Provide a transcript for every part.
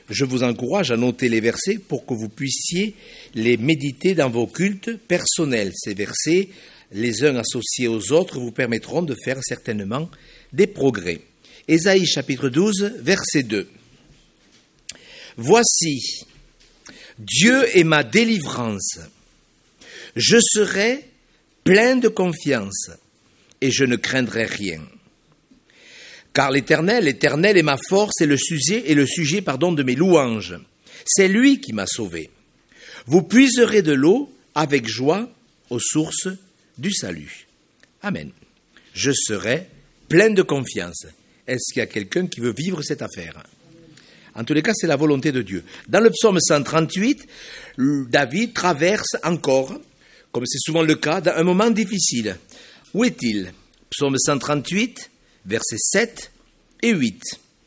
Je vous encourage à noter les versets pour que vous puissiez les méditer dans vos cultes personnels. Ces versets, les uns associés aux autres, vous permettront de faire certainement des progrès. Ésaïe chapitre 12, verset 2. Voici, Dieu est ma délivrance. Je serai plein de confiance et je ne craindrai rien. Car l'Éternel est ma force et le sujet de mes louanges. C'est lui qui m'a sauvé. Vous puiserez de l'eau avec joie aux sources du salut. Amen. Je serai plein de confiance. Est-ce qu'il y a quelqu'un qui veut vivre cette affaire? En tous les cas, c'est la volonté de Dieu. Dans le psaume 138, David traverse encore, comme c'est souvent le cas, dans un moment difficile. Où est-il? Psaume 138, versets 7 et 8.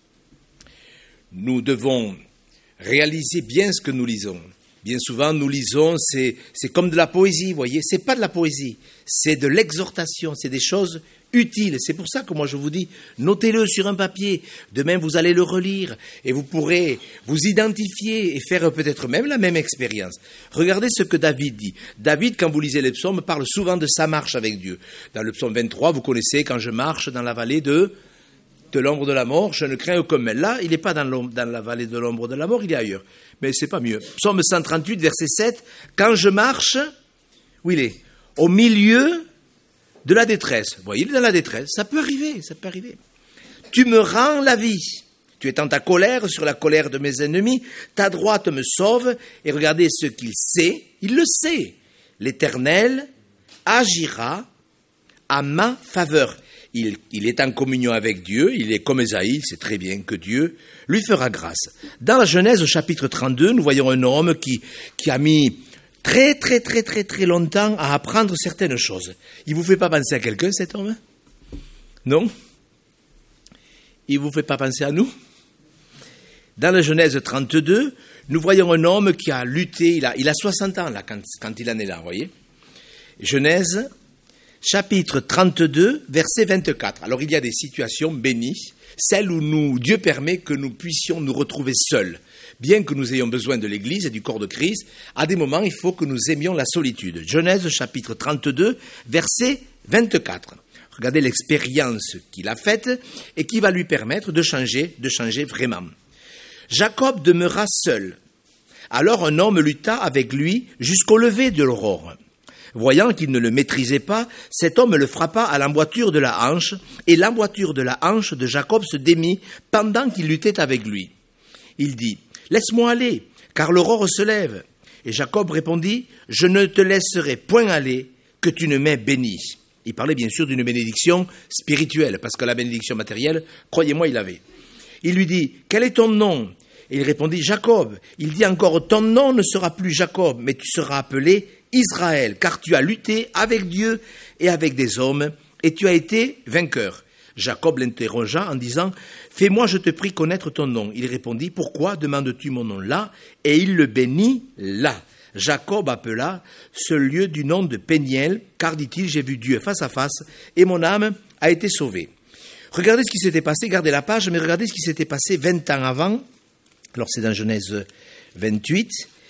Nous devons réaliser bien ce que nous lisons. Bien souvent, nous lisons, c'est comme de la poésie, vous voyez. C'est pas de la poésie, c'est de l'exhortation, c'est des choses utiles. C'est pour ça que moi je vous dis, notez-le sur un papier. Demain, vous allez le relire et vous pourrez vous identifier et faire peut-être même la même expérience. Regardez ce que David dit. David, quand vous lisez les psaumes, parle souvent de sa marche avec Dieu. Dans le psaume 23, vous connaissez, quand je marche dans la vallée de l'ombre de la mort, je ne crains aucun mal. Là, il n'est pas dans la vallée de l'ombre de la mort, il est ailleurs. Mais c'est pas mieux. Psaume 138, verset 7, quand je marche, où il est? Au milieu de la détresse. Vous voyez, il est dans la détresse. Ça peut arriver. Tu me rends la vie. Tu étends ta colère sur la colère de mes ennemis. Ta droite me sauve. Et regardez ce qu'il sait. Il le sait. L'Éternel agira à ma faveur. Il est en communion avec Dieu, il est comme Ésaïe, c'est très bien que Dieu lui fera grâce. Dans la Genèse au chapitre 32, nous voyons un homme qui a mis très longtemps à apprendre certaines choses. Il ne vous fait pas penser à quelqu'un, cet homme? Non? Il ne vous fait pas penser à nous? Dans la Genèse 32, nous voyons un homme qui a lutté, il a 60 ans là, quand il en est là, vous voyez? Genèse chapitre 32, verset 24. Alors, il y a des situations bénies, celles où Dieu permet que nous puissions nous retrouver seuls. Bien que nous ayons besoin de l'Église et du corps de Christ, à des moments, il faut que nous aimions la solitude. Genèse, chapitre 32, verset 24. Regardez l'expérience qu'il a faite et qui va lui permettre de changer vraiment. Jacob demeura seul. Alors, un homme lutta avec lui jusqu'au lever de l'aurore. Voyant qu'il ne le maîtrisait pas, cet homme le frappa à l'emboîture de la hanche, et l'emboîture de la hanche de Jacob se démit pendant qu'il luttait avec lui. Il dit, « Laisse-moi aller, car l'aurore se lève. » Et Jacob répondit, « Je ne te laisserai point aller, que tu ne m'aies béni. » Il parlait bien sûr d'une bénédiction spirituelle, parce que la bénédiction matérielle, croyez-moi, il avait. Il lui dit, « Quel est ton nom ?» Et il répondit, « Jacob. » Il dit encore, « Ton nom ne sera plus Jacob, mais tu seras appelé Israël, car tu as lutté avec Dieu et avec des hommes, et tu as été vainqueur. » Jacob l'interrogea en disant, « Fais-moi, je te prie, connaître ton nom. » Il répondit, « Pourquoi demandes-tu mon nom là ?» Et il le bénit là. Jacob appela ce lieu du nom de Péniel, car, dit-il, j'ai vu Dieu face à face, et mon âme a été sauvée. Regardez ce qui s'était passé, gardez la page, mais regardez ce qui s'était passé 20 ans avant. Alors c'est dans Genèse 28.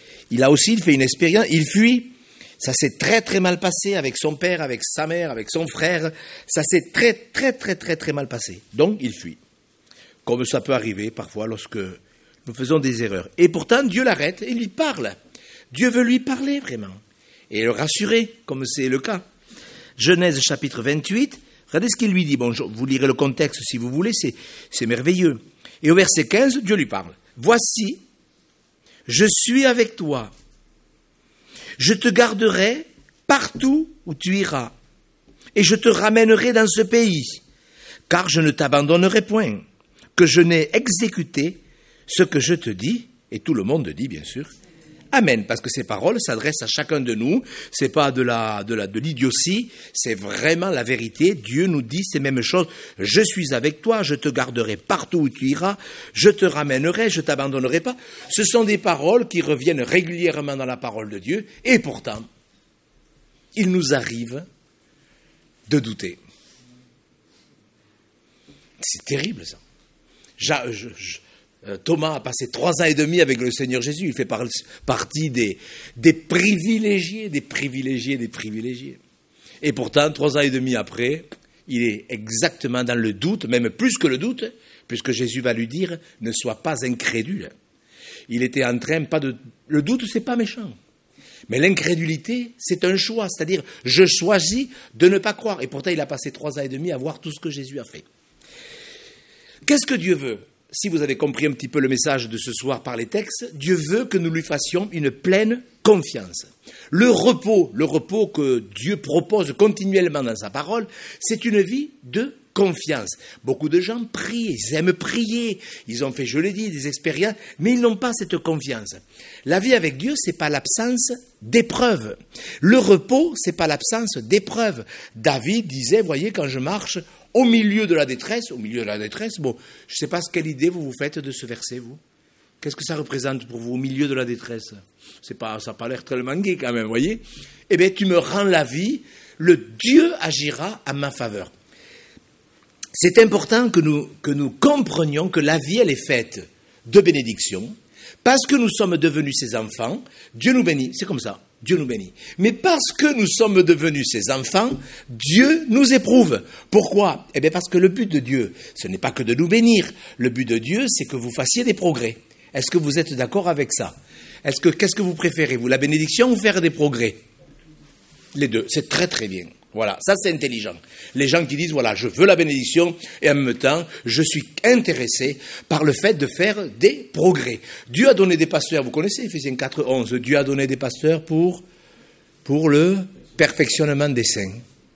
Il fait une expérience, il fuit. Ça s'est très mal passé avec son père, avec sa mère, avec son frère. Ça s'est très mal passé. Donc, il fuit. Comme ça peut arriver parfois lorsque nous faisons des erreurs. Et pourtant, Dieu l'arrête et il lui parle. Dieu veut lui parler vraiment. Et le rassurer, comme c'est le cas. Genèse chapitre 28, regardez ce qu'il lui dit. Bon, vous lirez le contexte si vous voulez, c'est merveilleux. Et au verset 15, Dieu lui parle. « Voici, je suis avec toi. Je te garderai partout où tu iras, et je te ramènerai dans ce pays, car je ne t'abandonnerai point, que je n'ai exécuté ce que je te dis, et tout le monde dit, bien sûr, Amen, parce que ces paroles s'adressent à chacun de nous, c'est pas de l'idiotie, c'est vraiment la vérité. Dieu nous dit ces mêmes choses. Je suis avec toi, je te garderai partout où tu iras, je te ramènerai, je t'abandonnerai pas. Ce sont des paroles qui reviennent régulièrement dans la parole de Dieu, et pourtant, il nous arrive de douter. C'est terrible ça. Thomas a passé 3 ans et demi avec le Seigneur Jésus. Il fait partie des privilégiés, des privilégiés, des privilégiés. Et pourtant, 3 ans et demi après, il est exactement dans le doute, même plus que le doute, puisque Jésus va lui dire « Ne sois pas incrédule ». Il était en train, le doute, c'est pas méchant. Mais l'incrédulité, c'est un choix, c'est-à-dire je choisis de ne pas croire. Et pourtant, il a passé 3 ans et demi à voir tout ce que Jésus a fait. Qu'est-ce que Dieu veut ? Si vous avez compris un petit peu le message de ce soir par les textes, Dieu veut que nous lui fassions une pleine confiance. Le repos que Dieu propose continuellement dans sa parole, c'est une vie de confiance. Beaucoup de gens prient, ils aiment prier, ils ont fait, je l'ai dit, des expériences, mais ils n'ont pas cette confiance. La vie avec Dieu, c'est pas l'absence d'épreuves. Le repos, c'est pas l'absence d'épreuves. David disait, voyez, quand je marche au milieu de la détresse, bon, je ne sais pas quelle idée vous faites de ce verset, vous. Qu'est-ce que ça représente pour vous, au milieu de la détresse ? Ça n'a pas l'air tellement gai quand même, voyez ? Eh bien, tu me rends la vie, le Dieu agira à ma faveur. C'est important que nous comprenions que la vie, elle est faite de bénédictions. Parce que nous sommes devenus ses enfants, Dieu nous bénit, c'est comme ça, Dieu nous bénit. Mais parce que nous sommes devenus ses enfants, Dieu nous éprouve. Pourquoi ? Eh bien parce que le but de Dieu, ce n'est pas que de nous bénir. Le but de Dieu, c'est que vous fassiez des progrès. Est-ce que vous êtes d'accord avec ça ? Qu'est-ce que vous préférez, vous, la bénédiction ou faire des progrès ? Les deux, c'est très très bien. Voilà, ça c'est intelligent. Les gens qui disent, voilà, je veux la bénédiction et en même temps, je suis intéressé par le fait de faire des progrès. Dieu a donné des pasteurs, vous connaissez Ephésiens 4, 11, Dieu a donné des pasteurs pour le perfectionnement des saints.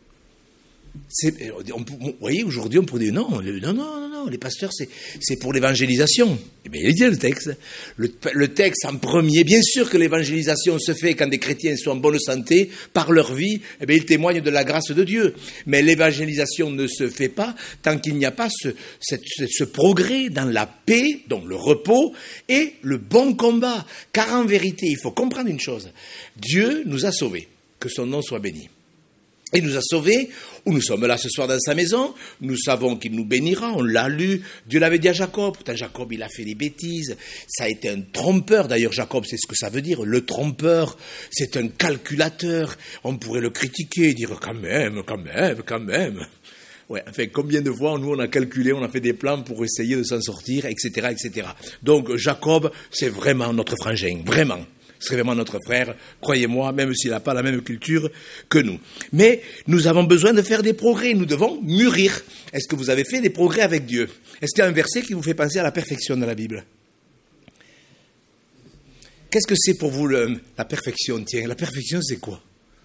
Vous voyez, aujourd'hui, on pourrait dire, non, les pasteurs, c'est pour l'évangélisation. Eh bien, il dit le texte. Le texte en premier, bien sûr que l'évangélisation se fait quand des chrétiens sont en bonne santé, par leur vie, eh bien, ils témoignent de la grâce de Dieu. Mais l'évangélisation ne se fait pas tant qu'il n'y a pas ce progrès dans la paix, donc le repos, et le bon combat. Car en vérité, il faut comprendre une chose. Dieu nous a sauvés. Que son nom soit béni. Il nous a sauvés, où nous sommes là ce soir dans sa maison, nous savons qu'il nous bénira, on l'a lu, Dieu l'avait dit à Jacob, pourtant Jacob il a fait des bêtises, ça a été un trompeur, d'ailleurs Jacob c'est ce que ça veut dire, le trompeur, c'est un calculateur, on pourrait le critiquer, dire quand même. Ouais, enfin, combien de fois, nous, on a calculé, on a fait des plans pour essayer de s'en sortir, etc., etc. Donc, Jacob, c'est vraiment notre frangin, vraiment. C'est vraiment notre frère, croyez-moi, même s'il n'a pas la même culture que nous. Mais nous avons besoin de faire des progrès, nous devons mûrir. Est-ce que vous avez fait des progrès avec Dieu ? Est-ce qu'il y a un verset qui vous fait penser à la perfection dans la Bible ? Qu'est-ce que c'est pour vous la perfection ? Tiens, la perfection c'est quoi ?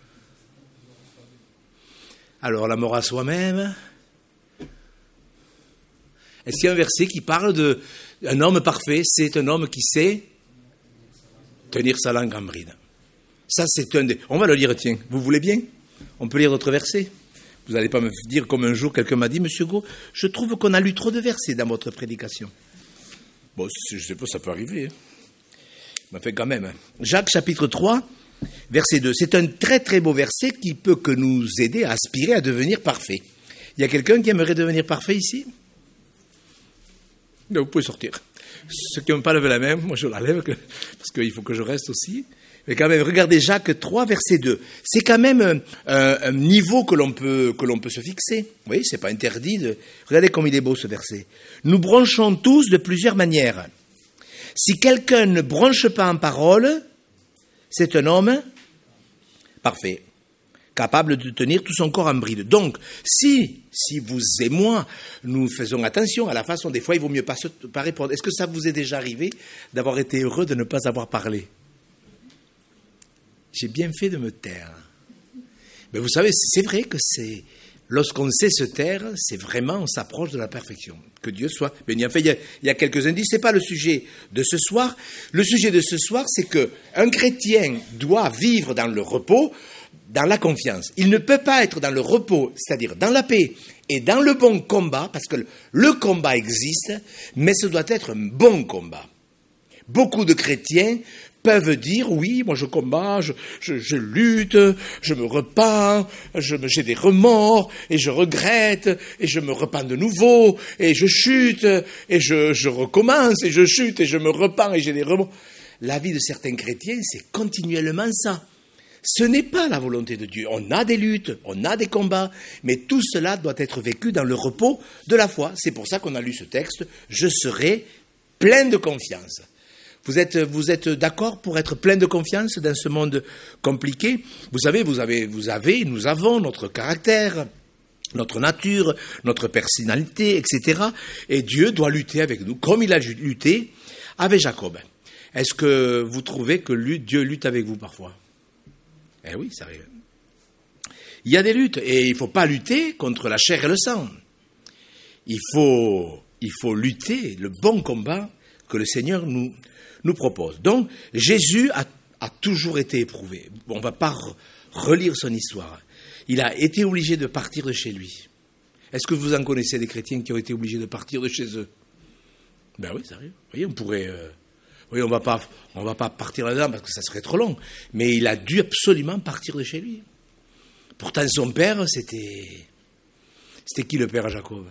Alors, l'amour à soi-même. Est-ce qu'il y a un verset qui parle d'un homme parfait ? C'est un homme qui sait tenir sa langue en bride. Ça, c'est on va le lire, tiens. Vous voulez bien ? On peut lire d'autres versets ? Vous n'allez pas me dire comme un jour quelqu'un m'a dit, Monsieur Gau, je trouve qu'on a lu trop de versets dans votre prédication. Bon, je ne sais pas, ça peut arriver. Mais fait quand même. Jacques, chapitre 3, verset 2. C'est un très très beau verset qui peut que nous aider à aspirer à devenir parfait. Il y a quelqu'un qui aimerait devenir parfait ici ? Non, vous pouvez sortir. Ceux qui n'ont pas levé la main, moi je la lève, parce qu'il faut que je reste aussi. Mais quand même, regardez Jacques 3, verset 2. C'est quand même un niveau que l'on peut se fixer. Vous voyez, c'est pas interdit de... Regardez comme il est beau ce verset. Nous bronchons tous de plusieurs manières. Si quelqu'un ne bronche pas en parole, c'est un homme parfait, capable de tenir tout son corps en bride. Donc, si vous et moi, nous faisons attention à la façon, des fois, il vaut mieux pas répondre. Est-ce que ça vous est déjà arrivé d'avoir été heureux de ne pas avoir parlé ? J'ai bien fait de me taire. Mais vous savez, c'est vrai que lorsqu'on sait se taire, c'est vraiment, on s'approche de la perfection. Que Dieu soit béni. Enfin, il y a quelques indices, c'est pas le sujet de ce soir. Le sujet de ce soir, c'est qu'un chrétien doit vivre dans le repos, dans la confiance. Il ne peut pas être dans le repos, c'est-à-dire dans la paix et dans le bon combat, parce que le combat existe, mais ce doit être un bon combat. Beaucoup de chrétiens peuvent dire, oui, moi je combats, je lutte, je me repens, j'ai des remords, et je regrette, et je me repens de nouveau, et je chute, et je recommence, et je chute, et je me repens, et j'ai des remords. La vie de certains chrétiens, c'est continuellement ça. Ce n'est pas la volonté de Dieu. On a des luttes, on a des combats, mais tout cela doit être vécu dans le repos de la foi. C'est pour ça qu'on a lu ce texte, « Je serai plein de confiance ». Vous êtes d'accord pour être plein de confiance dans ce monde compliqué? Vous savez, nous avons notre caractère, notre nature, notre personnalité, etc. Et Dieu doit lutter avec nous, comme il a lutté avec Jacob. Est-ce que vous trouvez que Dieu lutte avec vous parfois? Eh oui, ça arrive. Il y a des luttes, et il ne faut pas lutter contre la chair et le sang. Il faut lutter le bon combat que le Seigneur nous propose. Donc, Jésus a toujours été éprouvé. On ne va pas relire son histoire. Il a été obligé de partir de chez lui. Est-ce que vous en connaissez des chrétiens qui ont été obligés de partir de chez eux? Ben oui, ça arrive. Vous voyez, on pourrait... Oui, on va pas partir là-dedans parce que ça serait trop long. Mais il a dû absolument partir de chez lui. Pourtant, son père, c'était qui le père à Jacob?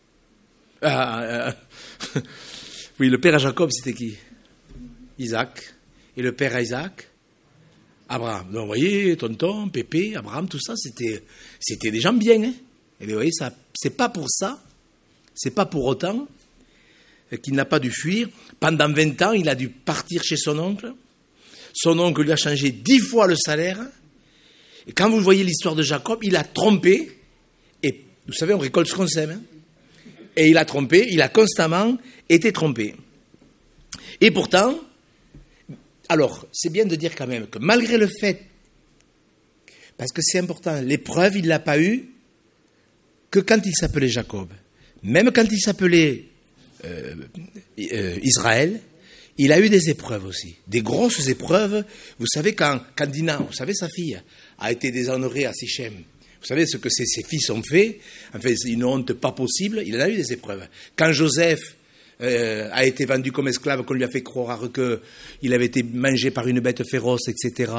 Oui, le père à Jacob, c'était qui? Isaac. Et le père à Isaac? Abraham. Donc, vous voyez, tonton, pépé, Abraham, tout ça, c'était des gens bien. Hein? Et vous voyez, ça, c'est pas pour ça, c'est pas pour autant qu'il n'a pas dû fuir. Pendant 20 ans, il a dû partir chez son oncle. Son oncle lui a changé 10 fois le salaire. Et quand vous voyez l'histoire de Jacob, il a trompé. Et vous savez, on récolte ce qu'on sème. Hein? Et il a trompé, il a constamment été trompé. Et pourtant, alors, c'est bien de dire quand même que malgré le fait, parce que c'est important, l'épreuve, il ne l'a pas eue que quand il s'appelait Jacob. Même quand il s'appelait Israël, il a eu des épreuves aussi, des grosses épreuves. Vous savez, quand Dina, vous savez, sa fille, a été déshonorée à Sichem, vous savez ce que ses fils ont fait, enfin, c'est une honte pas possible, il en a eu des épreuves. Quand Joseph a été vendu comme esclave, qu'on lui a fait croire qu'il avait été mangé par une bête féroce, etc.,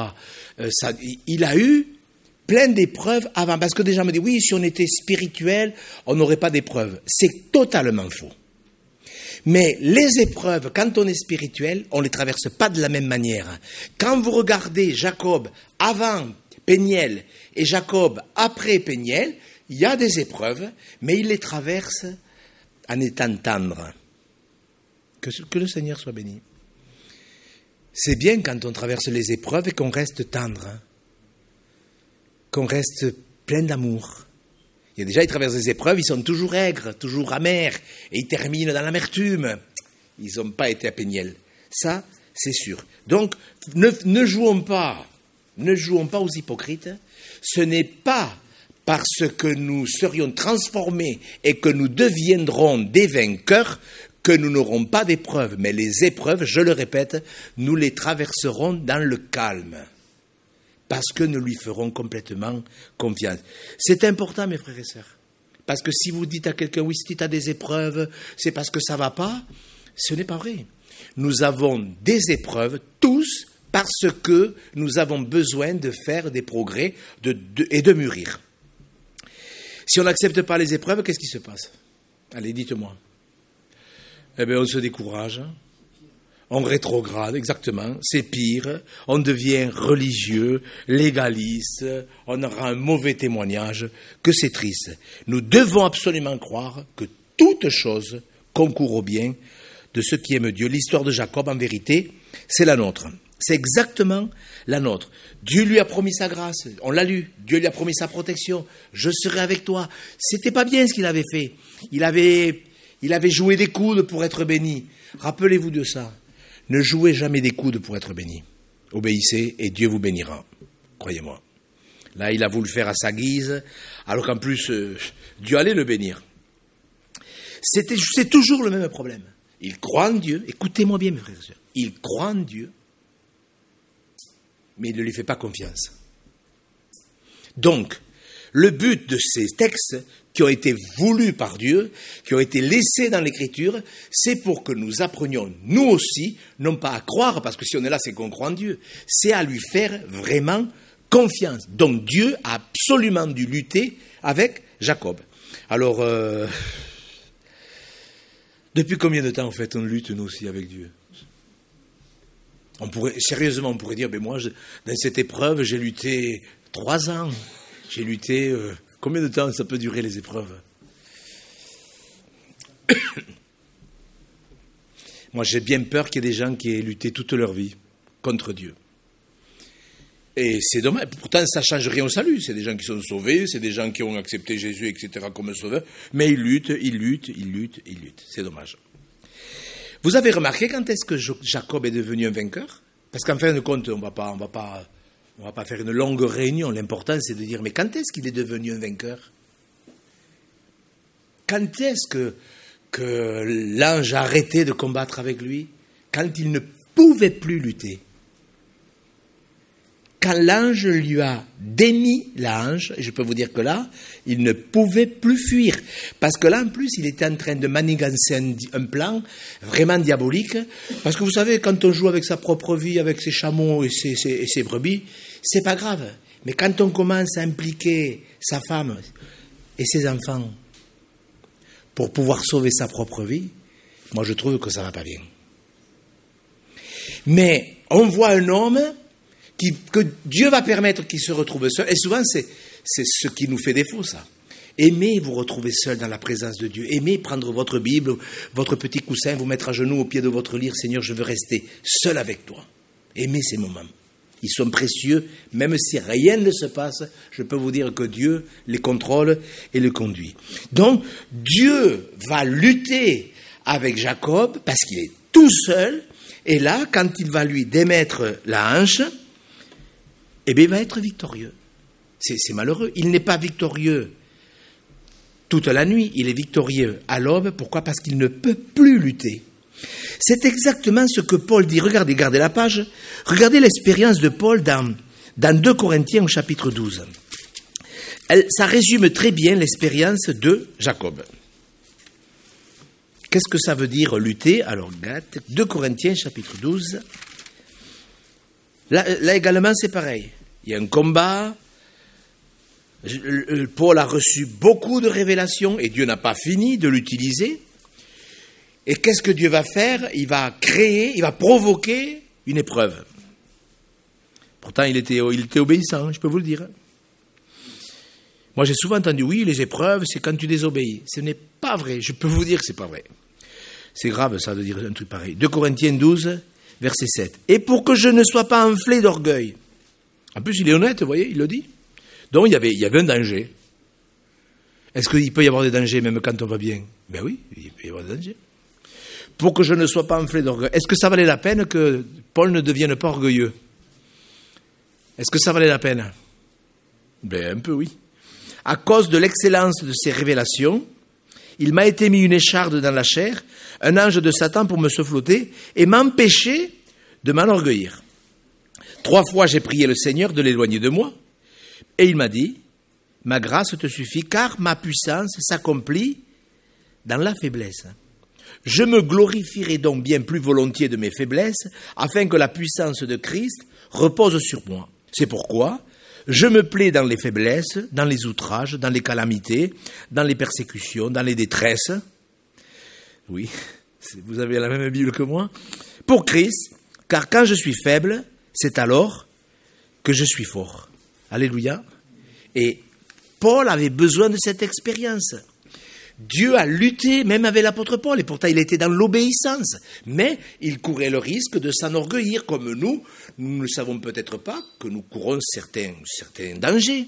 il a eu plein d'épreuves avant, parce que des gens me disent, oui, si on était spirituel, on n'aurait pas d'épreuves. C'est totalement faux. Mais les épreuves, quand on est spirituel, on ne les traverse pas de la même manière. Quand vous regardez Jacob avant Péniel et Jacob après Péniel, il y a des épreuves, mais il les traverse en étant tendre. Que le Seigneur soit béni. C'est bien quand on traverse les épreuves et qu'on reste tendre, hein, qu'on reste plein d'amour. Il y a déjà, ils traversent des épreuves, ils sont toujours aigres, toujours amers, et ils terminent dans l'amertume. Ils n'ont pas été à Péniel. Ça, c'est sûr. Donc, ne jouons pas aux hypocrites. Ce n'est pas parce que nous serions transformés et que nous deviendrons des vainqueurs que nous n'aurons pas d'épreuves. Mais les épreuves, je le répète, nous les traverserons dans le calme. Parce que nous lui ferons complètement confiance. C'est important, mes frères et sœurs. Parce que si vous dites à quelqu'un, oui, si tu as des épreuves, c'est parce que ça ne va pas, ce n'est pas vrai. Nous avons des épreuves, tous, parce que nous avons besoin de faire des progrès et de mûrir. Si on n'accepte pas les épreuves, qu'est-ce qui se passe? Allez, dites-moi. Eh bien, on se décourage. On rétrograde, exactement, c'est pire, on devient religieux, légaliste, on aura un mauvais témoignage, que c'est triste. Nous devons absolument croire que toute chose concourt au bien de ceux qui aiment Dieu. L'histoire de Jacob, en vérité, c'est la nôtre. C'est exactement la nôtre. Dieu lui a promis sa grâce, on l'a lu, Dieu lui a promis sa protection, je serai avec toi. C'était pas bien ce qu'il avait fait. Il avait joué des coudes pour être béni. Rappelez-vous de ça. Ne jouez jamais des coudes pour être béni. Obéissez et Dieu vous bénira. Croyez-moi. Là, il a voulu le faire à sa guise, alors qu'en plus, Dieu allait le bénir. C'est toujours le même problème. Il croit en Dieu. Écoutez-moi bien, mes frères et sœurs. Il croit en Dieu, mais il ne lui fait pas confiance. Donc, le but de ces textes, qui ont été voulus par Dieu, qui ont été laissés dans l'Écriture, c'est pour que nous apprenions, nous aussi, non pas à croire, parce que si on est là, c'est qu'on croit en Dieu, c'est à lui faire vraiment confiance. Donc Dieu a absolument dû lutter avec Jacob. Alors, depuis combien de temps, en fait, on lutte, nous aussi, avec Dieu ? Sérieusement, on pourrait dire, moi, dans cette épreuve, j'ai lutté 3 ans. J'ai lutté... combien de temps ça peut durer, les épreuves ? Moi, j'ai bien peur qu'il y ait des gens qui aient lutté toute leur vie contre Dieu. Et c'est dommage. Pourtant, ça ne change rien au salut. C'est des gens qui sont sauvés, c'est des gens qui ont accepté Jésus, etc., comme sauveur. Mais ils luttent. C'est dommage. Vous avez remarqué quand est-ce que Jacob est devenu un vainqueur ? Parce qu'en fin de compte, on va pas faire une longue réunion. L'important, c'est de dire, mais quand est-ce qu'il est devenu un vainqueur ? Quand est-ce que l'ange a arrêté de combattre avec lui ? Quand il ne pouvait plus lutter. Quand l'ange lui a démis l'ange, et je peux vous dire que là, il ne pouvait plus fuir. Parce que là, en plus, il était en train de manigancer un plan vraiment diabolique. Parce que vous savez, quand on joue avec sa propre vie, avec ses chameaux et ses brebis, c'est pas grave. Mais quand on commence à impliquer sa femme et ses enfants pour pouvoir sauver sa propre vie, moi je trouve que ça va pas bien. Mais on voit un homme que Dieu va permettre qu'il se retrouve seul. Et souvent, c'est ce qui nous fait défaut, ça. Aimez vous retrouver seul dans la présence de Dieu. Aimez prendre votre Bible, votre petit coussin, vous mettre à genoux au pied de votre lit. Seigneur, je veux rester seul avec toi. Aimez ces moments. Ils sont précieux. Même si rien ne se passe, je peux vous dire que Dieu les contrôle et les conduit. Donc, Dieu va lutter avec Jacob parce qu'il est tout seul. Et là, quand il va lui démettre la hanche, eh bien, il va être victorieux. C'est malheureux. Il n'est pas victorieux toute la nuit. Il est victorieux à l'aube. Pourquoi ? Parce qu'il ne peut plus lutter. C'est exactement ce que Paul dit. Regardez, gardez la page. Regardez l'expérience de Paul dans 2 Corinthiens au chapitre 12. Ça résume très bien l'expérience de Jacob. Qu'est-ce que ça veut dire lutter ? Alors, 2 Corinthiens chapitre 12. Là également, c'est pareil. Il y a un combat. Paul a reçu beaucoup de révélations et Dieu n'a pas fini de l'utiliser. Et qu'est-ce que Dieu va faire ? Il va provoquer une épreuve. Pourtant, il était obéissant, je peux vous le dire. Moi, j'ai souvent entendu, oui, les épreuves, c'est quand tu désobéis. Ce n'est pas vrai. Je peux vous dire que ce n'est pas vrai. C'est grave, ça, de dire un truc pareil. 2 Corinthiens 12, verset 7. « Et pour que je ne sois pas enflé d'orgueil. » En plus, il est honnête, vous voyez, il le dit. Donc, il y avait un danger. Est-ce qu'il peut y avoir des dangers même quand on va bien ? Ben oui, il peut y avoir des dangers. Pour que je ne sois pas enflé d'orgueil. Est-ce que ça valait la peine que Paul ne devienne pas orgueilleux ? Est-ce que ça valait la peine ? Ben, un peu oui. À cause de l'excellence de ses révélations, il m'a été mis une écharde dans la chair, un ange de Satan pour me souffloter et m'empêcher de m'enorgueillir. 3 fois j'ai prié le Seigneur de l'éloigner de moi, et il m'a dit, ma grâce te suffit, car ma puissance s'accomplit dans la faiblesse. Je me glorifierai donc bien plus volontiers de mes faiblesses, afin que la puissance de Christ repose sur moi. C'est pourquoi je me plais dans les faiblesses, dans les outrages, dans les calamités, dans les persécutions, dans les détresses. Oui, vous avez la même Bible que moi. Pour Christ, car quand je suis faible, c'est alors que je suis fort. Alléluia. Et Paul avait besoin de cette expérience. Dieu a lutté même avec l'apôtre Paul, et pourtant il était dans l'obéissance. Mais il courait le risque de s'enorgueillir, comme nous ne savons peut-être pas que nous courons certains dangers.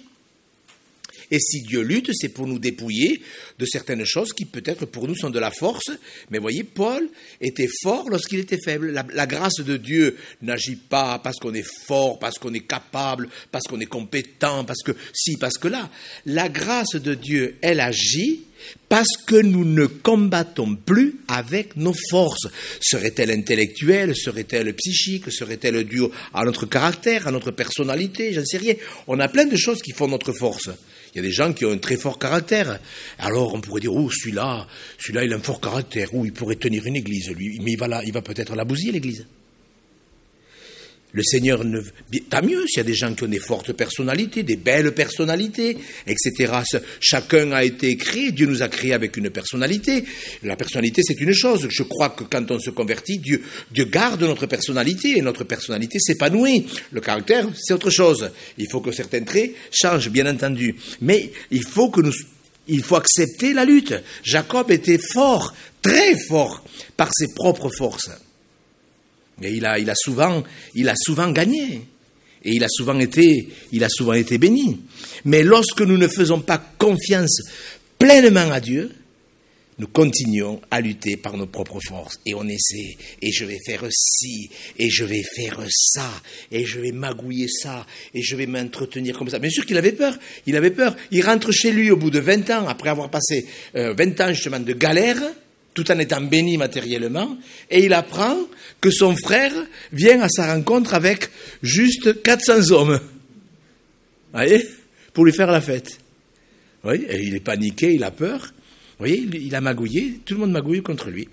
Et si Dieu lutte, c'est pour nous dépouiller de certaines choses qui peut-être pour nous sont de la force. Mais voyez, Paul était fort lorsqu'il était faible. La grâce de Dieu n'agit pas parce qu'on est fort, parce qu'on est capable, parce qu'on est compétent, parce que là. La grâce de Dieu, elle agit parce que nous ne combattons plus avec nos forces. Serait-elle intellectuelle, serait-elle psychique, serait-elle due à notre caractère, à notre personnalité, j'en sais rien. On a plein de choses qui font notre force. Il y a des gens qui ont un très fort caractère. Alors on pourrait dire, oh, celui-là, il a un fort caractère, il pourrait tenir une église, lui, mais il va peut-être la bousiller, l'église. Le Seigneur, tant mieux s'il y a des gens qui ont des fortes personnalités, des belles personnalités, etc. Chacun a été créé, Dieu nous a créés avec une personnalité. La personnalité, c'est une chose. Je crois que quand on se convertit, Dieu garde notre personnalité et notre personnalité s'épanouit. Le caractère, c'est autre chose. Il faut que certains traits changent, bien entendu. Mais il faut accepter la lutte. Jacob était fort, très fort, par ses propres forces. Et il a souvent gagné. Et il a souvent été béni. Mais lorsque nous ne faisons pas confiance pleinement à Dieu, nous continuons à lutter par nos propres forces. Et on essaie, et je vais faire ci, et je vais faire ça, et je vais magouiller ça, et je vais m'entretenir comme ça. Bien sûr qu'il avait peur. Il rentre chez lui au bout de 20 ans, après avoir passé 20 ans justement de galère, tout en étant béni matériellement, et il apprend que son frère vient à sa rencontre avec juste 400 hommes. Vous voyez, pour lui faire la fête. Vous voyez, et il est paniqué, il a peur. Vous voyez, il a magouillé, tout le monde magouille contre lui.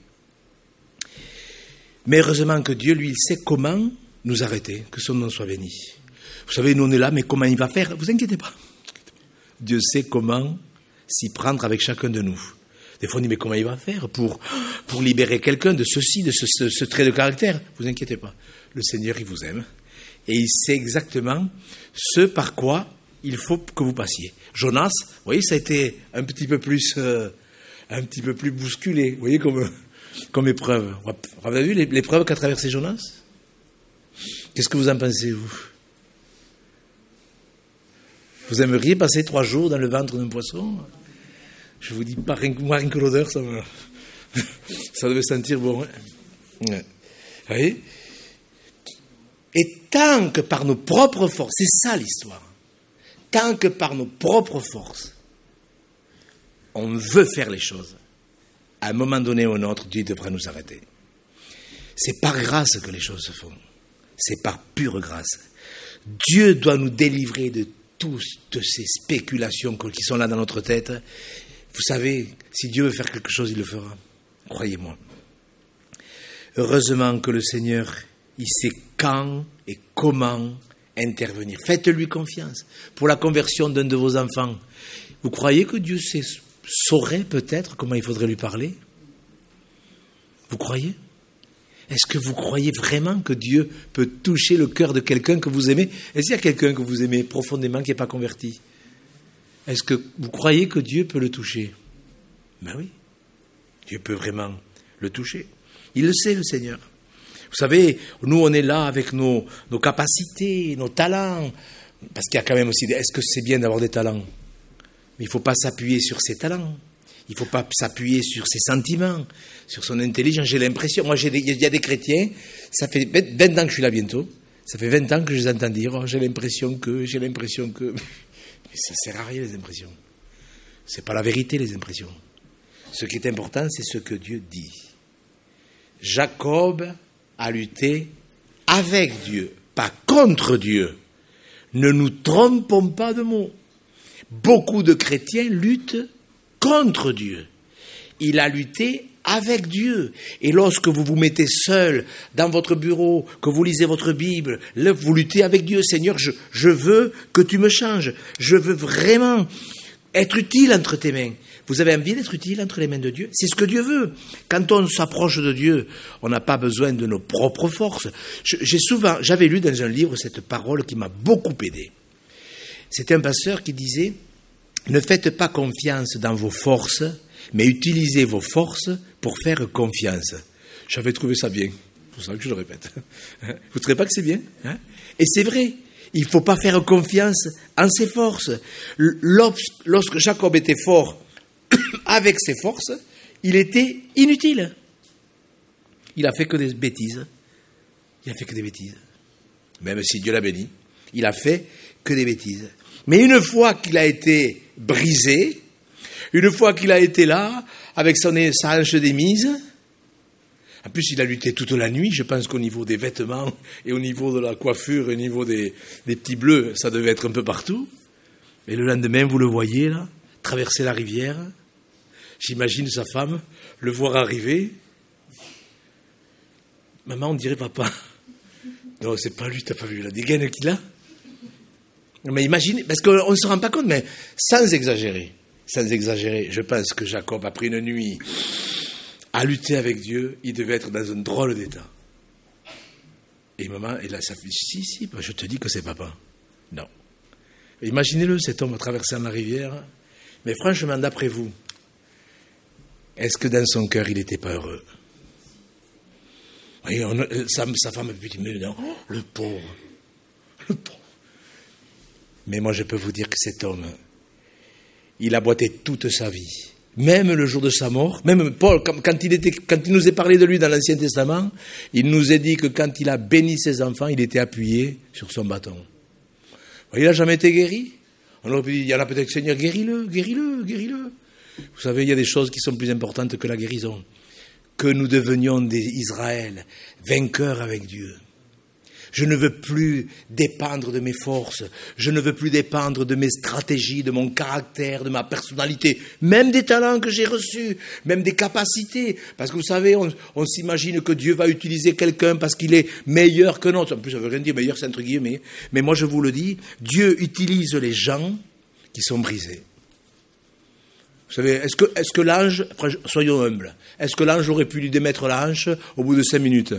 Mais heureusement que Dieu, lui, il sait comment nous arrêter, que son nom soit béni. Vous savez, nous on est là, mais comment il va faire? Vous inquiétez pas. Dieu sait comment s'y prendre avec chacun de nous. Des fois, on dit, mais comment il va faire pour libérer quelqu'un de ceci, de ce trait de caractère? Vous inquiétez pas. Le Seigneur, il vous aime. Et il sait exactement ce par quoi il faut que vous passiez. Jonas, vous voyez, ça a été un petit peu plus bousculé, vous voyez, comme épreuve. Vous avez vu l'épreuve qu'a traversé Jonas? Qu'est-ce que vous en pensez, vous? Vous aimeriez passer 3 jours dans le ventre d'un poisson? Je vous dis, pas rien que l'odeur, ça devait sentir bon. Hein. Vous voyez? Et tant que par nos propres forces, c'est ça l'histoire, tant que par nos propres forces, on veut faire les choses, à un moment donné ou un autre, Dieu devra nous arrêter. C'est par grâce que les choses se font. C'est par pure grâce. Dieu doit nous délivrer de toutes ces spéculations qui sont là dans notre tête. Vous savez, si Dieu veut faire quelque chose, il le fera. Croyez-moi. Heureusement que le Seigneur, il sait quand et comment intervenir. Faites-lui confiance. Pour la conversion d'un de vos enfants, vous croyez que Dieu saurait peut-être comment il faudrait lui parler? Vous croyez? Est-ce que vous croyez vraiment que Dieu peut toucher le cœur de quelqu'un que vous aimez? Est-ce qu'il y a quelqu'un que vous aimez profondément qui n'est pas converti? Est-ce que vous croyez que Dieu peut le toucher? Ben oui, Dieu peut vraiment le toucher. Il le sait, le Seigneur. Vous savez, nous, on est là avec nos capacités, nos talents, parce qu'il y a quand même aussi est-ce que c'est bien d'avoir des talents? Mais il ne faut pas s'appuyer sur ses talents. Il ne faut pas s'appuyer sur ses sentiments, sur son intelligence. J'ai l'impression, moi, il y a des chrétiens, ça fait 20 ans que je suis là bientôt, ça fait 20 ans que je les entends dire, oh, j'ai l'impression que... Mais ça ne sert à rien, les impressions. Ce n'est pas la vérité, les impressions. Ce qui est important, c'est ce que Dieu dit. Jacob a lutté avec Dieu, pas contre Dieu. Ne nous trompons pas de mots. Beaucoup de chrétiens luttent contre Dieu. Il a lutté avec Dieu. Et lorsque vous vous mettez seul dans votre bureau, que vous lisez votre Bible, là, vous luttez avec Dieu. Seigneur, je veux que tu me changes. Je veux vraiment être utile entre tes mains. Vous avez envie d'être utile entre les mains de Dieu? C'est ce que Dieu veut. Quand on s'approche de Dieu, on n'a pas besoin de nos propres forces. J'avais lu dans un livre cette parole qui m'a beaucoup aidé. C'était un pasteur qui disait, ne faites pas confiance dans vos forces, mais utilisez vos forces pour faire confiance. J'avais trouvé ça bien. C'est pour ça que je le répète. Vous ne trouvez pas que c'est bien? Et c'est vrai. Il ne faut pas faire confiance en ses forces. Lorsque Jacob était fort avec ses forces, il était inutile. Il a fait que des bêtises. Même si Dieu l'a béni, il a fait que des bêtises. Mais une fois qu'il a été brisé, une fois qu'il a été là, avec sa hanche démise, en plus il a lutté toute la nuit, je pense qu'au niveau des vêtements et au niveau de la coiffure et au niveau des petits bleus, ça devait être un peu partout. Et le lendemain, vous le voyez, là, traverser la rivière. J'imagine sa femme le voir arriver. Maman, on dirait papa. Non, c'est pas lui, t'as pas vu la dégaine qu'il a? Mais imaginez, parce qu'on ne se rend pas compte, mais sans exagérer, je pense que Jacob, après une nuit à lutter avec Dieu, il devait être dans un drôle d'état. Et maman, et là, ça fait, si, je te dis que c'est papa. Non. Imaginez-le, cet homme traversant la rivière. Mais franchement, d'après vous, est-ce que dans son cœur, il n'était pas heureux? Oui, sa femme a pu dire, mais non, le pauvre. Mais moi, je peux vous dire que cet homme, il a boité toute sa vie. Même le jour de sa mort, même Paul, quand il nous est parlé de lui dans l'Ancien Testament, il nous a dit que quand il a béni ses enfants, il était appuyé sur son bâton. Il n'a jamais été guéri. On aurait pu dire, il y en a peut-être, Seigneur, guéris-le. Vous savez, il y a des choses qui sont plus importantes que la guérison. Que nous devenions des Israël, vainqueurs avec Dieu. Je ne veux plus dépendre de mes forces, je ne veux plus dépendre de mes stratégies, de mon caractère, de ma personnalité, même des talents que j'ai reçus, même des capacités. Parce que vous savez, on s'imagine que Dieu va utiliser quelqu'un parce qu'il est meilleur que notre. En plus, ça ne veut rien dire, meilleur, c'est entre guillemets. Mais moi, je vous le dis, Dieu utilise les gens qui sont brisés. Vous savez, est-ce que l'ange, soyons humbles, est-ce que l'ange aurait pu lui démettre la hanche au bout de 5 minutes?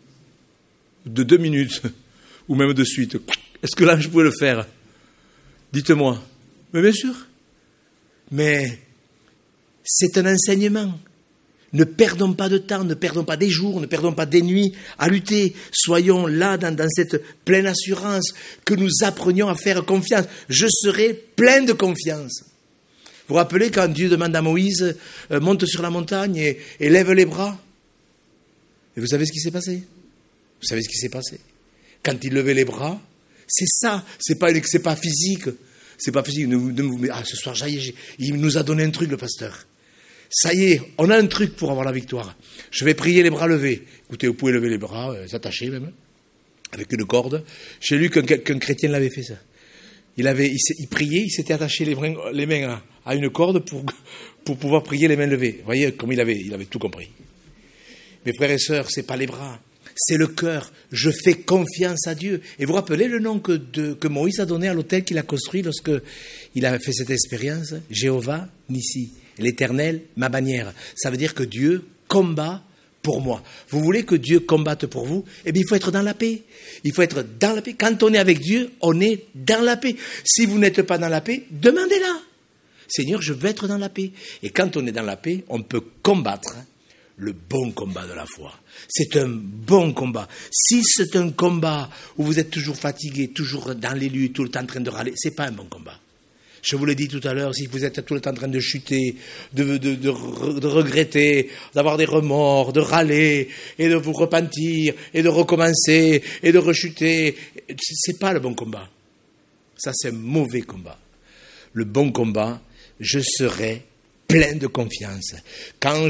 De 2 minutes, ou même de suite. Est-ce que l'ange pouvait le faire? Dites-moi. Mais bien sûr. Mais c'est un enseignement. Ne perdons pas de temps, ne perdons pas des jours, ne perdons pas des nuits à lutter. Soyons là dans cette pleine assurance, que nous apprenions à faire confiance. Je serai plein de confiance. Vous vous rappelez quand Dieu demande à Moïse, monte sur la montagne et lève les bras? Et vous savez ce qui s'est passé? Vous savez ce qui s'est passé? Quand il levait les bras, c'est ça, c'est pas physique. C'est pas physique. Ce soir, il nous a donné un truc, le pasteur. Ça y est, on a un truc pour avoir la victoire. Je vais prier les bras levés. Écoutez, vous pouvez lever les bras, s'attacher même, avec une corde. J'ai lu qu'un chrétien l'avait fait, ça. Il priait, il s'était attaché les mains à une corde pour pouvoir prier les mains levées. Vous voyez, comme il avait tout compris. Mes frères et sœurs, c'est pas les bras. C'est le cœur. Je fais confiance à Dieu. Et vous vous rappelez le nom que Moïse a donné à l'autel qu'il a construit lorsque il a fait cette expérience? Jéhovah Nissi, l'Éternel, ma bannière. Ça veut dire que Dieu combat pour moi. Vous voulez que Dieu combatte pour vous? Eh bien, il faut être dans la paix. Il faut être dans la paix. Quand on est avec Dieu, on est dans la paix. Si vous n'êtes pas dans la paix, demandez-la. Seigneur, je veux être dans la paix. Et quand on est dans la paix, on peut combattre le bon combat de la foi. C'est un bon combat. Si c'est un combat où vous êtes toujours fatigué, toujours dans les luttes, tout le temps en train de râler, c'est pas un bon combat. Je vous l'ai dit tout à l'heure, si vous êtes tout le temps en train de chuter, de regretter, d'avoir des remords, de râler, et de vous repentir, et de recommencer, et de rechuter, c'est pas le bon combat. Ça, c'est un mauvais combat. Le bon combat, je serai plein de confiance. Quand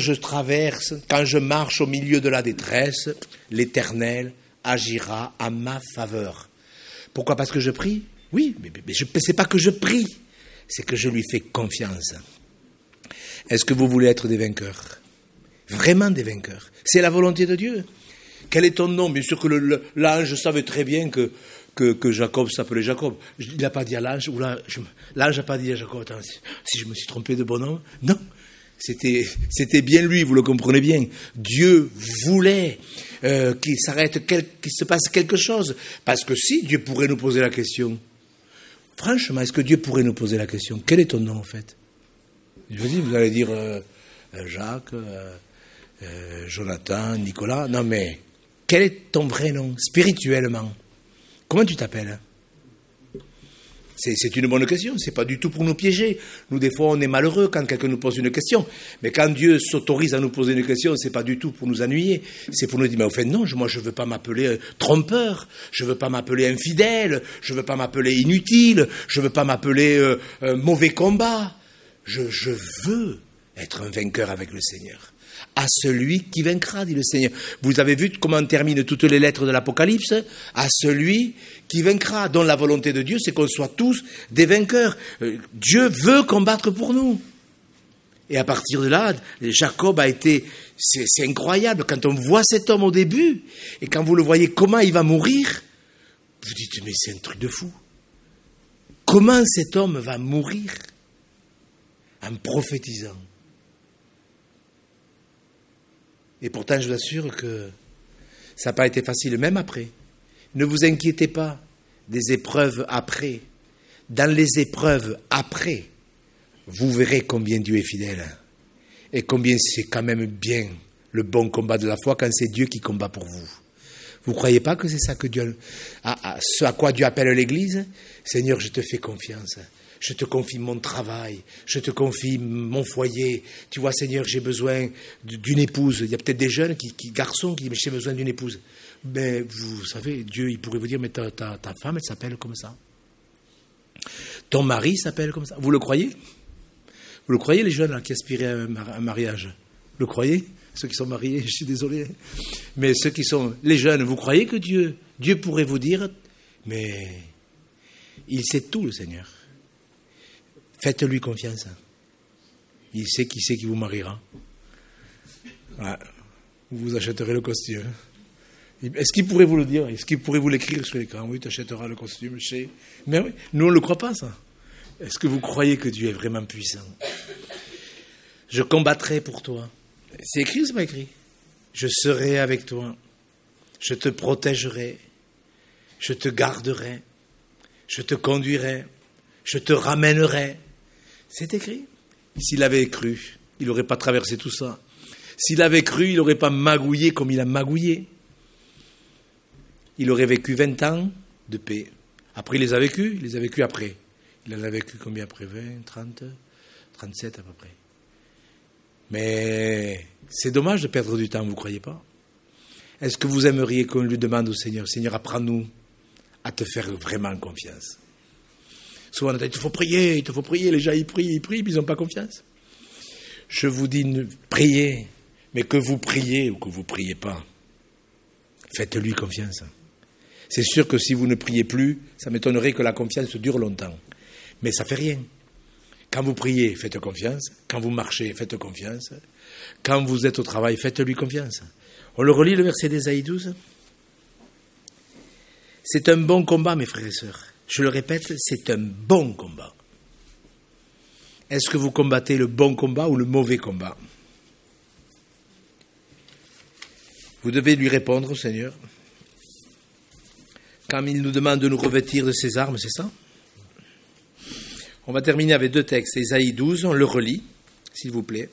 je marche au milieu de la détresse, l'Éternel agira à ma faveur. Pourquoi? Parce que je prie? Oui, mais c'est pas que je prie, c'est que je lui fais confiance. Est-ce que vous voulez être des vainqueurs? Vraiment des vainqueurs. C'est la volonté de Dieu. Quel est ton nom? Bien sûr que l'ange savait très bien que Jacob s'appelait Jacob. Il n'a pas dit à l'ange, l'ange n'a pas dit à Jacob, attends, si je me suis trompé de bonhomme. Non, c'était bien lui, vous le comprenez bien. Dieu voulait qu'il se passe quelque chose. Parce que si, Dieu pourrait nous poser la question. Franchement, est-ce que Dieu pourrait nous poser la question? Quel est ton nom en fait? Je vous dis, vous allez dire Jacques, Jonathan, Nicolas. Non mais, quel est ton vrai nom, spirituellement? Comment tu t'appelles? C'est une bonne question, c'est pas du tout pour nous piéger. Nous, des fois, on est malheureux quand quelqu'un nous pose une question. Mais quand Dieu s'autorise à nous poser une question, c'est pas du tout pour nous ennuyer. C'est pour nous dire, mais au fait, non, moi, je veux pas m'appeler trompeur, je veux pas m'appeler infidèle, je veux pas m'appeler inutile, je veux pas m'appeler mauvais combat. Je veux être un vainqueur avec le Seigneur. à celui qui vaincra, dit le Seigneur. Vous avez vu comment terminent toutes les lettres de l'Apocalypse? À celui qui vaincra, dont la volonté de Dieu, c'est qu'on soit tous des vainqueurs. Dieu veut combattre pour nous. Et à partir de là, Jacob a été... C'est incroyable, quand on voit cet homme au début, et quand vous le voyez comment il va mourir, vous dites, mais c'est un truc de fou. Comment cet homme va mourir? En prophétisant. Et pourtant, je vous assure que ça n'a pas été facile, même après. Ne vous inquiétez pas des épreuves après. Dans les épreuves après, vous verrez combien Dieu est fidèle. Et combien c'est quand même bien le bon combat de la foi quand c'est Dieu qui combat pour vous. Vous ne croyez pas que c'est ça que Dieu... ce à quoi Dieu appelle l'Église? Seigneur, je te fais confiance. Je te confie mon travail, je te confie mon foyer. Tu vois, Seigneur, j'ai besoin d'une épouse. Il y a peut-être des jeunes, garçons, qui disent, j'ai besoin d'une épouse. Mais vous savez, Dieu, il pourrait vous dire, mais ta femme, elle s'appelle comme ça. Ton mari s'appelle comme ça. Vous le croyez? Vous le croyez, les jeunes là, qui aspiraient à un mariage? Vous le croyez? Ceux qui sont mariés, je suis désolé. Mais ceux qui sont les jeunes, vous croyez que Dieu pourrait vous dire, mais il sait tout, le Seigneur. Faites-lui confiance. Il sait qui c'est qui vous mariera. Ouais. Vous achèterez le costume. Est-ce qu'il pourrait vous le dire? Est-ce qu'il pourrait vous l'écrire sur l'écran? Oui, tu achèteras le costume. Mais oui, nous on ne le croit pas, ça. Est-ce que vous croyez que Dieu est vraiment puissant? Je combattrai pour toi. C'est écrit ou c'est pas écrit? Je serai avec toi. Je te protégerai. Je te garderai. Je te conduirai. Je te ramènerai. C'est écrit. S'il avait cru, il n'aurait pas traversé tout ça. S'il avait cru, il n'aurait pas magouillé comme il a magouillé. Il aurait vécu 20 ans de paix. Après, il les a vécus après. Il en a vécu combien après? 20, 30, 37 à peu près. Mais c'est dommage de perdre du temps, vous ne croyez pas? Est-ce que vous aimeriez qu'on lui demande au Seigneur, Seigneur, apprends-nous à te faire vraiment confiance? Souvent, on a dit, il te faut prier, les gens ils prient, puis ils n'ont pas confiance. Je vous dis, priez, mais que vous priez ou que vous ne priez pas, faites-lui confiance. C'est sûr que si vous ne priez plus, ça m'étonnerait que la confiance dure longtemps. Mais ça ne fait rien. Quand vous priez, faites confiance. Quand vous marchez, faites confiance. Quand vous êtes au travail, faites-lui confiance. On le relit, le verset d'Ésaïe 12. C'est un bon combat, mes frères et sœurs. Je le répète, c'est un bon combat. Est-ce que vous combattez le bon combat ou le mauvais combat? Vous devez lui répondre au Seigneur. Quand il nous demande de nous revêtir de ses armes, c'est ça? On va terminer avec 2 textes. Ésaïe 12, on le relit, s'il vous plaît.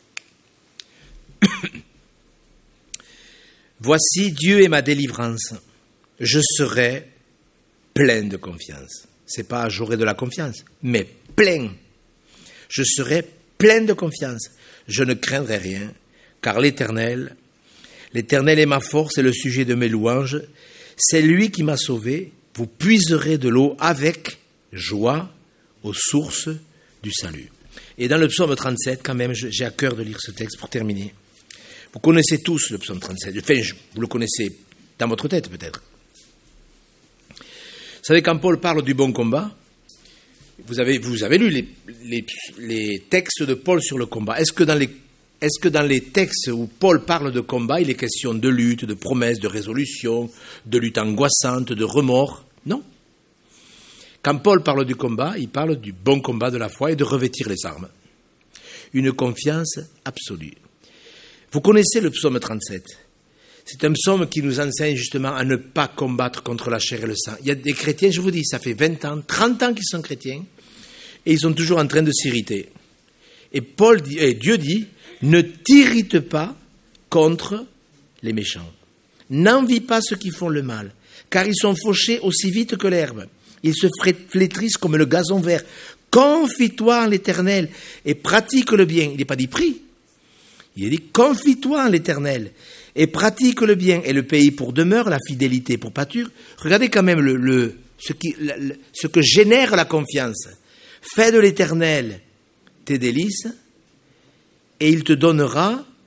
Voici, Dieu est ma délivrance. Je serai plein de confiance. C'est pas j'aurai de la confiance, mais plein. Je serai plein de confiance. Je ne craindrai rien, car l'Éternel est ma force et le sujet de mes louanges. C'est lui qui m'a sauvé. Vous puiserez de l'eau avec joie aux sources du salut. Et dans le psaume 37, quand même, j'ai à cœur de lire ce texte pour terminer. Vous connaissez tous le psaume 37. Enfin, vous le connaissez dans votre tête, peut-être. Vous savez, quand Paul parle du bon combat, vous avez lu les textes de Paul sur le combat. Est-ce que dans les textes où Paul parle de combat, il est question de lutte, de promesse, de résolution, de lutte angoissante, de remords? Non. Quand Paul parle du combat, il parle du bon combat de la foi et de revêtir les armes. Une confiance absolue. Vous connaissez le psaume 37. C'est un psaume qui nous enseigne justement à ne pas combattre contre la chair et le sang. Il y a des chrétiens, je vous dis, ça fait 20 ans, 30 ans qu'ils sont chrétiens, et ils sont toujours en train de s'irriter. Et Dieu dit, ne t'irrite pas contre les méchants. N'envie pas ceux qui font le mal, car ils sont fauchés aussi vite que l'herbe. Ils se flétrissent comme le gazon vert. Confie-toi en l'Éternel et pratique le bien. Il n'est pas dit prie. Il est dit confie-toi en l'Éternel et pratique le bien. Et le pays pour demeure, la fidélité pour pâture. Regardez quand même ce que génère la confiance. Fais de l'Éternel tes délices et il te donnera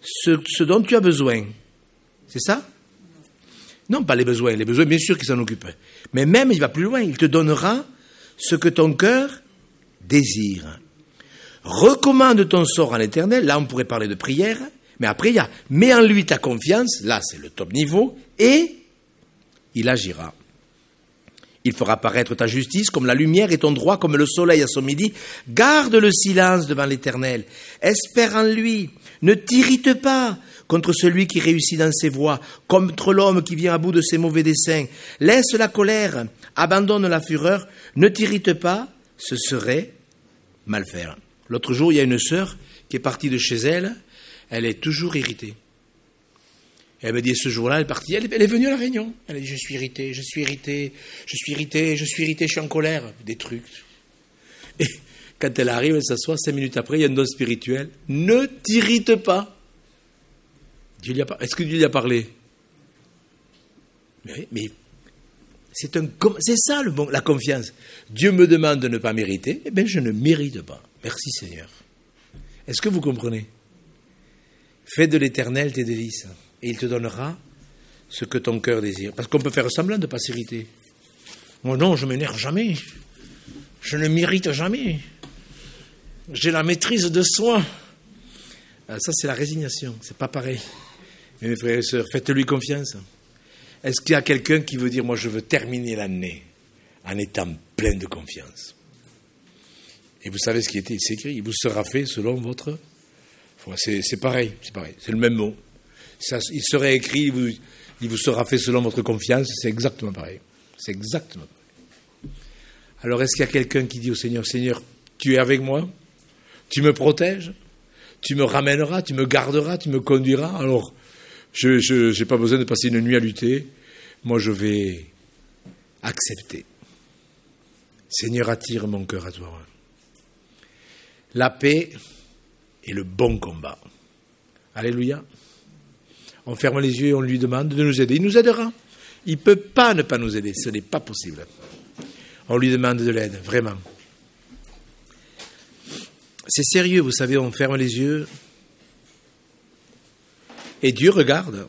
ce dont tu as besoin. C'est ça? Non, pas les besoins, bien sûr qu'il s'en occupe. Mais même, il va plus loin, il te donnera ce que ton cœur désire. Recommande ton sort à l'Éternel, là on pourrait parler de prière, mais après il y a mets en lui ta confiance, là c'est le top niveau, et il agira. Il fera paraître ta justice comme la lumière et ton droit comme le soleil à son midi. Garde le silence devant l'Éternel, espère en lui, ne t'irrite pas contre celui qui réussit dans ses voies, contre l'homme qui vient à bout de ses mauvais desseins. Laisse la colère, abandonne la fureur, ne t'irrite pas, ce serait mal faire. L'autre jour, il y a une sœur qui est partie de chez elle, elle est toujours irritée. Et elle me dit, ce jour-là, elle est partie, elle est venue à la réunion. Elle a dit, je suis irritée, je suis en colère, des trucs. Et quand elle arrive, elle s'assoit, 5 minutes après, il y a un don spirituel. Ne t'irrite pas. Est-ce que Dieu lui a parlé? Mais c'est ça la confiance. Dieu me demande de ne pas mériter, eh bien je ne mérite pas. Merci Seigneur. Est-ce que vous comprenez? Fais de l'Éternel tes délices, et il te donnera ce que ton cœur désire. Parce qu'on peut faire semblant de ne pas s'irriter. Moi non, je ne m'énerve jamais. Je ne m'irrite jamais. J'ai la maîtrise de soi. Ça c'est la résignation, c'est pas pareil. Mais mes frères et sœurs, faites-lui confiance. Est-ce qu'il y a quelqu'un qui veut dire, moi je veux terminer l'année en étant plein de confiance? Et vous savez ce qui était écrit, il vous sera fait selon votre... C'est pareil, c'est le même mot. Il serait écrit, il vous sera fait selon votre confiance, c'est exactement pareil. C'est exactement pareil. Alors est-ce qu'il y a quelqu'un qui dit au Seigneur, Seigneur, tu es avec moi, tu me protèges, tu me ramèneras, tu me garderas, tu me conduiras, alors je n'ai pas besoin de passer une nuit à lutter, moi je vais accepter. Seigneur, attire mon cœur à toi. La paix et le bon combat. Alléluia. On ferme les yeux et on lui demande de nous aider. Il nous aidera. Il ne peut pas ne pas nous aider. Ce n'est pas possible. On lui demande de l'aide, vraiment. C'est sérieux, vous savez, on ferme les yeux et Dieu regarde.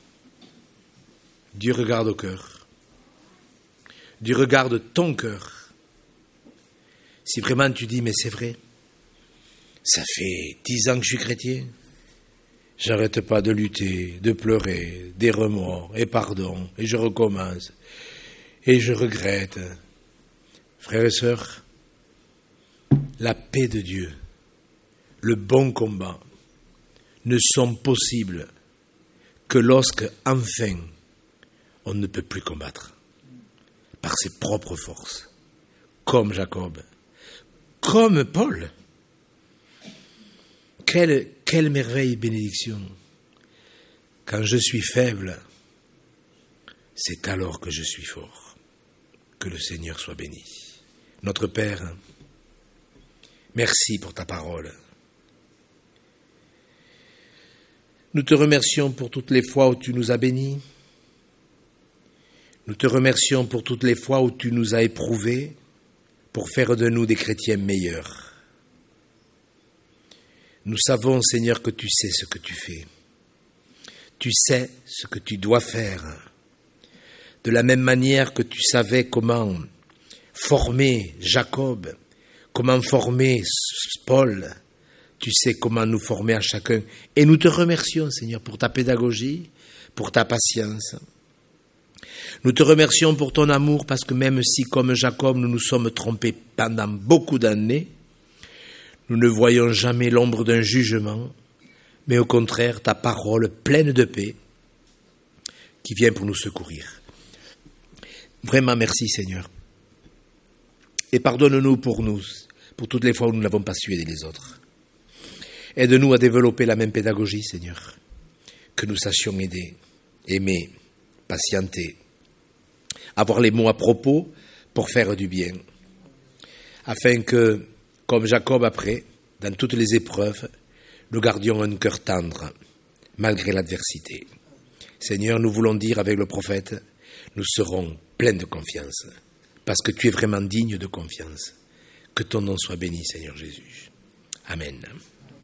Dieu regarde au cœur. Dieu regarde ton cœur. Si vraiment tu dis, mais c'est vrai, ça fait 10 ans que je suis chrétien, j'arrête pas de lutter, de pleurer, des remords, et pardon, et je recommence, et je regrette. Frères et sœurs, la paix de Dieu, le bon combat, ne sont possibles que lorsque, enfin, on ne peut plus combattre par ses propres forces, comme Jacob, comme Paul. Quelle merveille, bénédiction. Quand je suis faible, c'est alors que je suis fort. Que le Seigneur soit béni. Notre Père, merci pour ta parole. Nous te remercions pour toutes les fois où tu nous as bénis. Nous te remercions pour toutes les fois où tu nous as éprouvés pour faire de nous des chrétiens meilleurs. Nous savons, Seigneur, que tu sais ce que tu fais. Tu sais ce que tu dois faire. De la même manière que tu savais comment former Jacob, comment former Paul, tu sais comment nous former à chacun. Et nous te remercions, Seigneur, pour ta pédagogie, pour ta patience. Nous te remercions pour ton amour, parce que même si, comme Jacob, nous nous sommes trompés pendant beaucoup d'années, nous ne voyons jamais l'ombre d'un jugement, mais au contraire ta parole pleine de paix qui vient pour nous secourir. Vraiment merci Seigneur. Et pardonne-nous pour toutes les fois où nous n'avons pas su aider les autres. Aide-nous à développer la même pédagogie Seigneur, que nous sachions aider, aimer, patienter, avoir les mots à propos pour faire du bien, afin que, comme Jacob après, dans toutes les épreuves, nous gardions un cœur tendre, malgré l'adversité. Seigneur, nous voulons dire avec le prophète, nous serons pleins de confiance, parce que tu es vraiment digne de confiance. Que ton nom soit béni, Seigneur Jésus. Amen.